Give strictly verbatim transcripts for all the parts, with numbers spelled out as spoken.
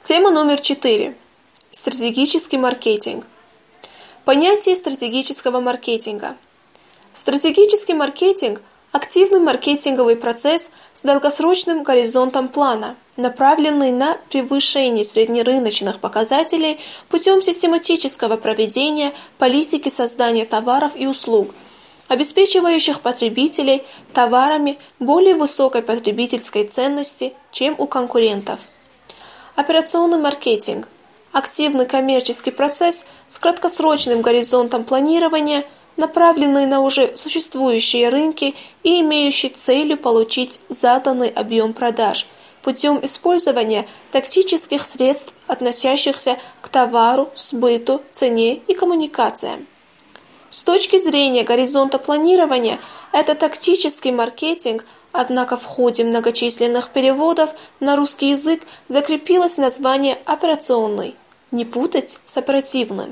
Тема номер четыре. Стратегический маркетинг. Понятие стратегического маркетинга. Стратегический маркетинг – активный маркетинговый процесс с долгосрочным горизонтом плана, направленный на превышение среднерыночных показателей путем систематического проведения политики создания товаров и услуг, обеспечивающих потребителей товарами более высокой потребительской ценности, чем у конкурентов. Операционный маркетинг – активный коммерческий процесс с краткосрочным горизонтом планирования, направленный на уже существующие рынки и имеющий целью получить заданный объем продаж путем использования тактических средств, относящихся к товару, сбыту, цене и коммуникациям. С точки зрения горизонта планирования, это тактический маркетинг, однако в ходе многочисленных переводов на русский язык закрепилось название «операционный», не путать с оперативным.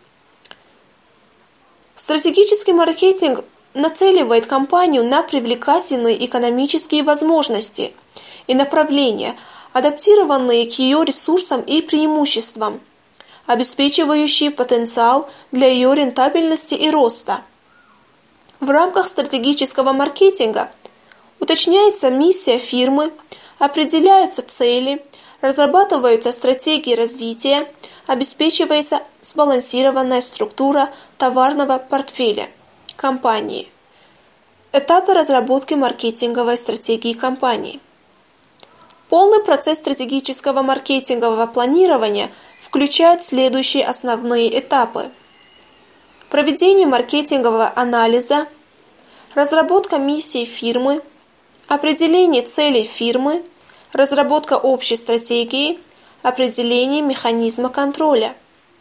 Стратегический маркетинг нацеливает компанию на привлекательные экономические возможности и направления, адаптированные к ее ресурсам и преимуществам, обеспечивающие потенциал для ее рентабельности и роста. В рамках стратегического маркетинга уточняется миссия фирмы, определяются цели, разрабатываются стратегии развития, обеспечивается сбалансированная структура товарного портфеля компании. Этапы разработки маркетинговой стратегии компании. Полный процесс стратегического маркетингового планирования включает следующие основные этапы: проведение маркетингового анализа, разработка миссии фирмы, определение целей фирмы, разработка общей стратегии, определение механизма контроля.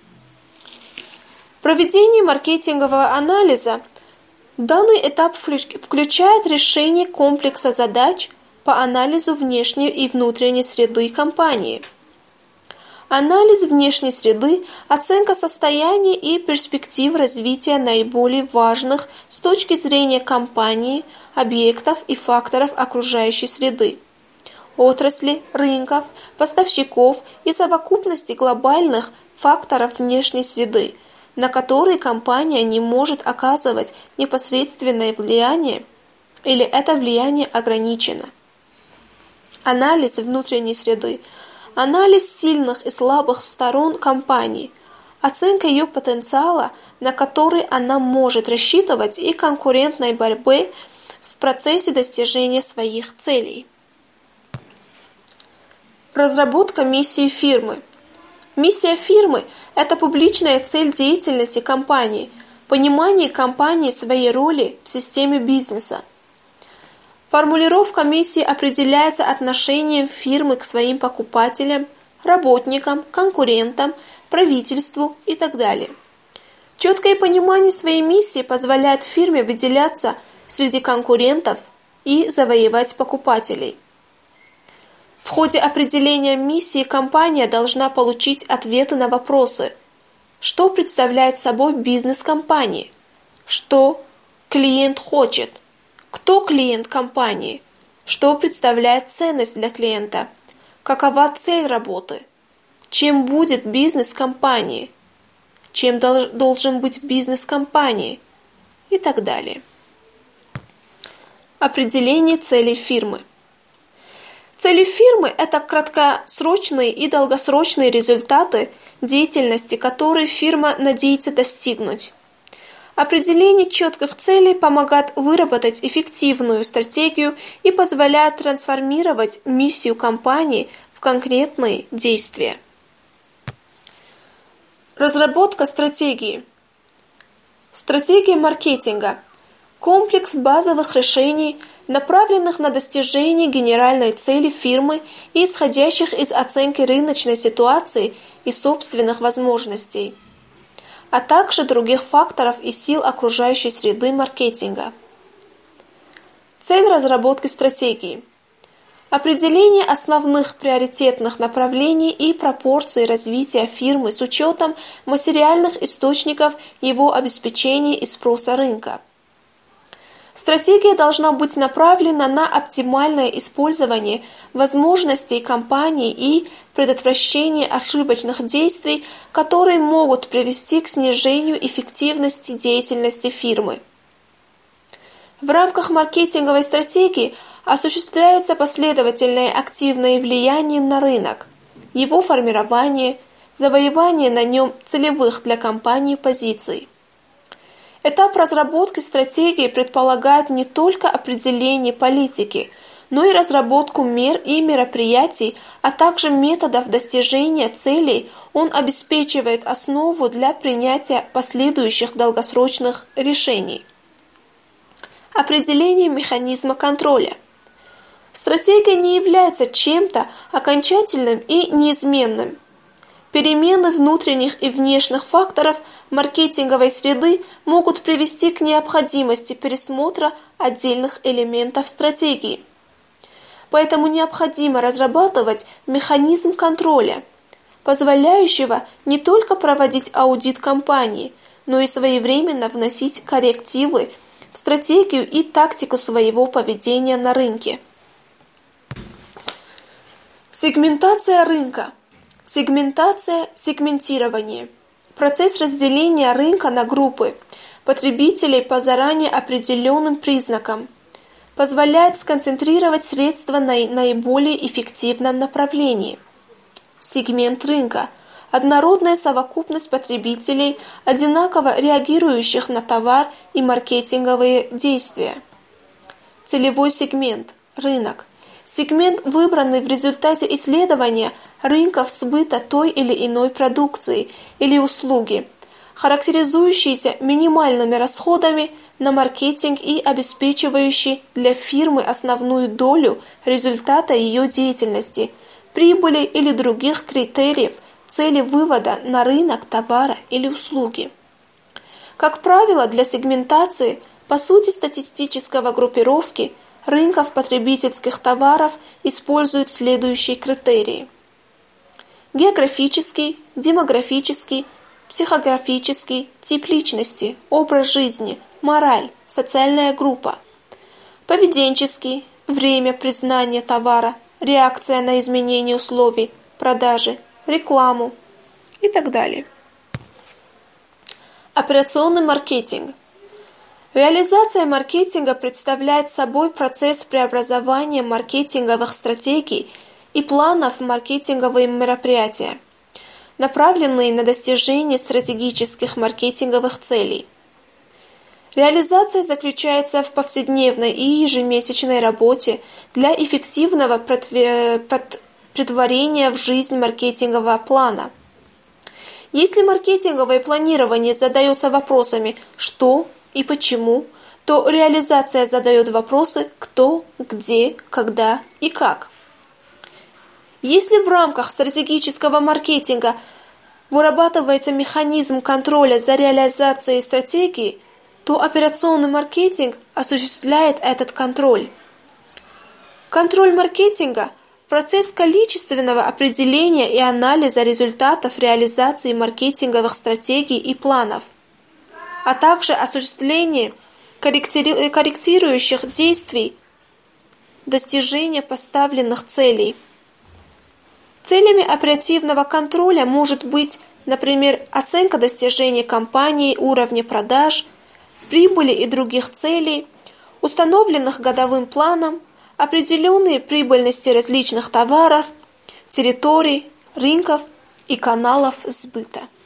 Проведение маркетингового анализа. Данный этап включает решение комплекса задач по анализу внешней и внутренней среды компании. Анализ внешней среды – оценка состояния и перспектив развития наиболее важных с точки зрения компании, объектов и факторов окружающей среды, отрасли, рынков, поставщиков и совокупности глобальных факторов внешней среды, на которые компания не может оказывать непосредственное влияние или это влияние ограничено. Анализ внутренней среды. Анализ сильных и слабых сторон компании, оценка ее потенциала, на который она может рассчитывать, и конкурентной борьбы в процессе достижения своих целей. Разработка миссии фирмы. Миссия фирмы – это публичная цель деятельности компании, понимание компании своей роли в системе бизнеса. Формулировка миссии определяется отношением фирмы к своим покупателям, работникам, конкурентам, правительству и так далее. Четкое понимание своей миссии позволяет фирме выделяться среди конкурентов и завоевать покупателей. В ходе определения миссии компания должна получить ответы на вопросы: что представляет собой бизнес компании, что клиент хочет, кто клиент компании, что представляет ценность для клиента, какова цель работы, чем будет бизнес компании, чем должен быть бизнес компании и так далее. Определение целей фирмы. Цели фирмы – это краткосрочные и долгосрочные результаты деятельности, которые фирма надеется достигнуть. Определение четких целей помогает выработать эффективную стратегию и позволяет трансформировать миссию компании в конкретные действия. Разработка стратегии. Стратегия маркетинга – комплекс базовых решений, направленных на достижение генеральной цели фирмы и исходящих из оценки рыночной ситуации и собственных возможностей, а также других факторов и сил окружающей среды маркетинга. Цель разработки стратегии. Определение основных приоритетных направлений и пропорций развития фирмы с учетом материальных источников его обеспечения и спроса рынка. Стратегия должна быть направлена на оптимальное использование возможностей компании и предотвращение ошибочных действий, которые могут привести к снижению эффективности деятельности фирмы. В рамках маркетинговой стратегии осуществляются последовательные активные влияния на рынок, его формирование, завоевание на нем целевых для компании позиций. Этап разработки стратегии предполагает не только определение политики, но и разработку мер и мероприятий, а также методов достижения целей. Он обеспечивает основу для принятия последующих долгосрочных решений. Определение механизма контроля. Стратегия не является чем-то окончательным и неизменным. Перемены внутренних и внешних факторов маркетинговой среды могут привести к необходимости пересмотра отдельных элементов стратегии. Поэтому необходимо разрабатывать механизм контроля, позволяющего не только проводить аудит компании, но и своевременно вносить коррективы в стратегию и тактику своего поведения на рынке. Сегментация рынка. Сегментация, сегментирование. Процесс разделения рынка на группы потребителей по заранее определенным признакам позволяет сконцентрировать средства на наиболее эффективном направлении. Сегмент рынка – однородная совокупность потребителей, одинаково реагирующих на товар и маркетинговые действия. Целевой сегмент – рынок. Сегмент, выбранный в результате исследования рынков сбыта той или иной продукции или услуги, характеризующийся минимальными расходами на маркетинг и обеспечивающий для фирмы основную долю результата ее деятельности, прибыли или других критериев цели вывода на рынок товара или услуги. Как правило, для сегментации, по сути статистического группировки, рынков потребительских товаров используют следующие критерии: географический, демографический, психографический, тип личности, образ жизни, мораль, социальная группа, поведенческий, время признания товара, реакция на изменение условий, продажи, рекламу и так далее. Операционный маркетинг. Реализация маркетинга представляет собой процесс преобразования маркетинговых стратегий и планов в маркетинговые мероприятия, направленные на достижение стратегических маркетинговых целей. Реализация заключается в повседневной и ежемесячной работе для эффективного претворения в жизнь маркетингового плана. Если маркетинговое планирование задается вопросами «что?», и почему, то реализация задает вопросы кто, где, когда и как. Если в рамках стратегического маркетинга вырабатывается механизм контроля за реализацией стратегии, то операционный маркетинг осуществляет этот контроль. Контроль маркетинга – процесс количественного определения и анализа результатов реализации маркетинговых стратегий и планов, а также осуществление корректирующих действий достижения поставленных целей. Целями оперативного контроля может быть, например, оценка достижения компанией уровня продаж, прибыли и других целей, установленных годовым планом, определенные прибыльности различных товаров, территорий, рынков и каналов сбыта.